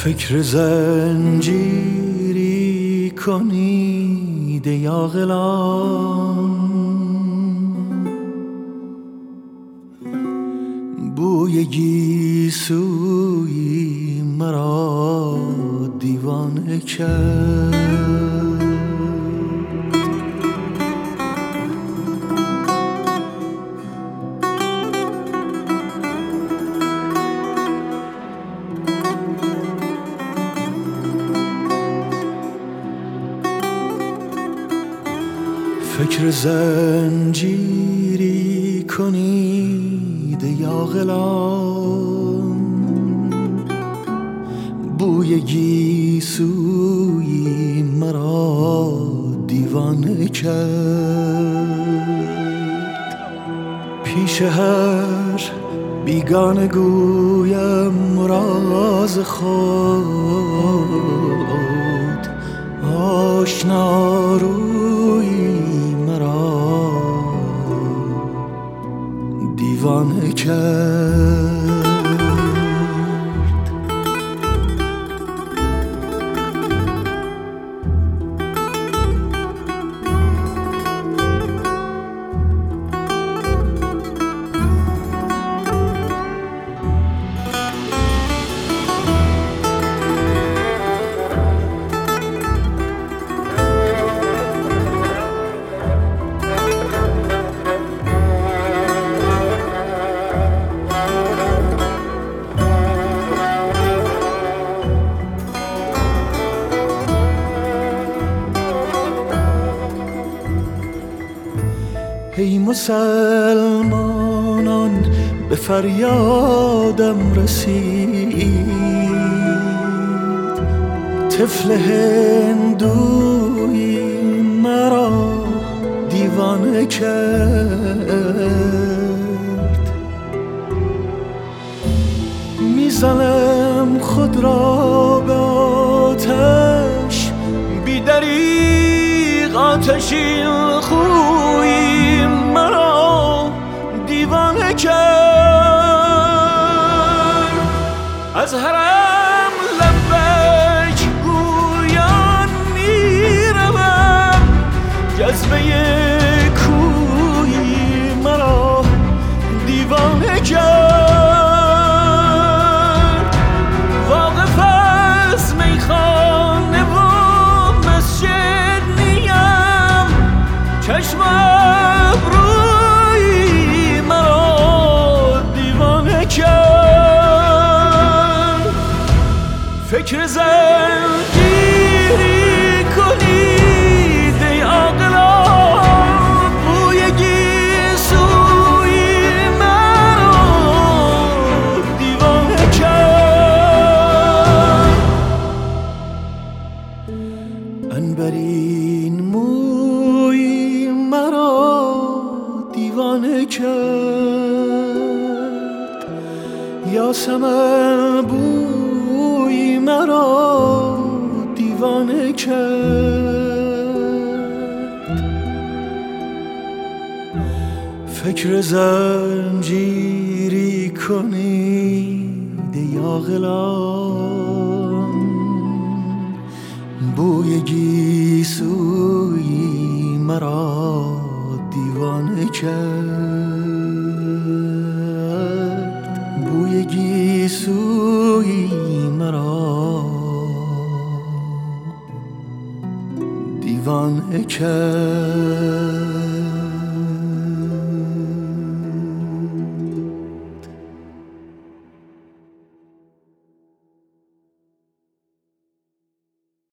فکر زنجیری کنید ای عاقلان، بوی گیسویی مرا دیوانه کرد. فکر زنجیری کنید ای عاقلان، بوی گیسویی مرا دیوانه کرد. پیش هر بیگانه گویم راز خود، آشنا رویی مرا دیوانه کرد. ای مسلمانان به فریادم رسید، طفل هندویی مرا دیوانه کرد. میزنم خود را به آتش، بی دریغ آتشی خویی مرا دیوانه کرد. از حرم لبیک گویان میروم، جذبه کویی مرا دیوانه کرد. واقف از میخانه و مسجد نیم، چشم ابرویی مرا دیوانه کرد. فکر زنجیری کنید ای عاقلان، بوی گیسویی مرا دیوانه کرد. عنبرین مویی مرا دیوانه کرد. یاسمن بویی مرا دیوانه کرد. فکر زنجیری کنید ای عاقلان، بوی گیسویی مرا دیوانه کرد. بوی گیسویی مرا دیوانه کرد.